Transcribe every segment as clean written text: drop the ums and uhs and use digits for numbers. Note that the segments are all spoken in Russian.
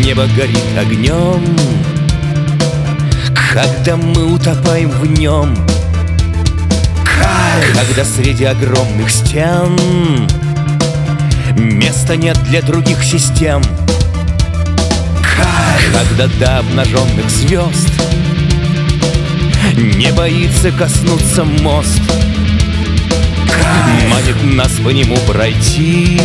Небо горит огнем, когда мы утопаем в нем. Кайф! Когда среди огромных стен места нет для других систем. Кайф! Когда до обнаженных звезд не боится коснуться мост. Кайф! Манит нас по нему пройти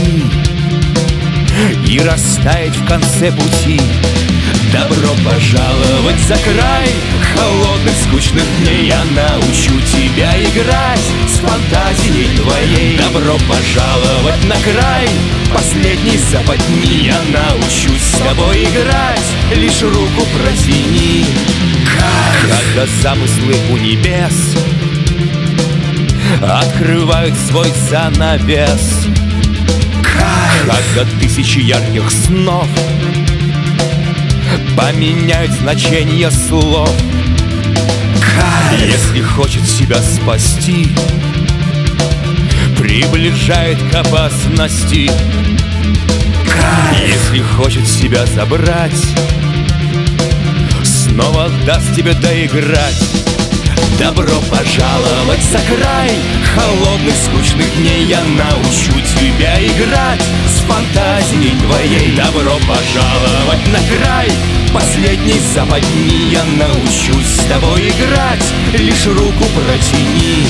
и растаять в конце пути. Добро пожаловать за край холодных, скучных дней. Я научу тебя играть с фантазией твоей. Добро пожаловать на край последней западни. Я научусь с тобой играть, лишь руку протяни. Когда замыслы у небес открывают свой занавес. Когда тысячи ярких снов поменяют значение слов. Если хочет себя спасти, приближает к опасности. Если хочет себя забрать, снова даст тебе доиграть. Добро пожаловать за край холодных, скучных дней. Я научу тебя играть с фантазией твоей. Добро пожаловать на край последней западни. Я научусь с тобой играть, лишь руку протяни.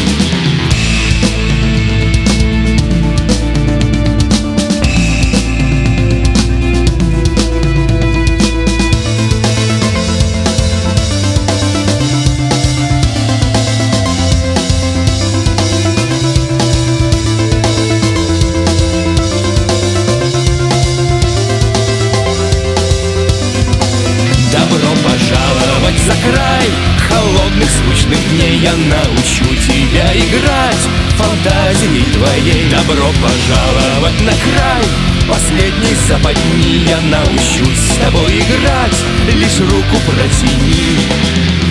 Добро пожаловать за край холодных, скучных дней. Я научу тебя играть фантазией твоей. Добро пожаловать на край последней западни. Я научусь с тобой играть, лишь руку протяни.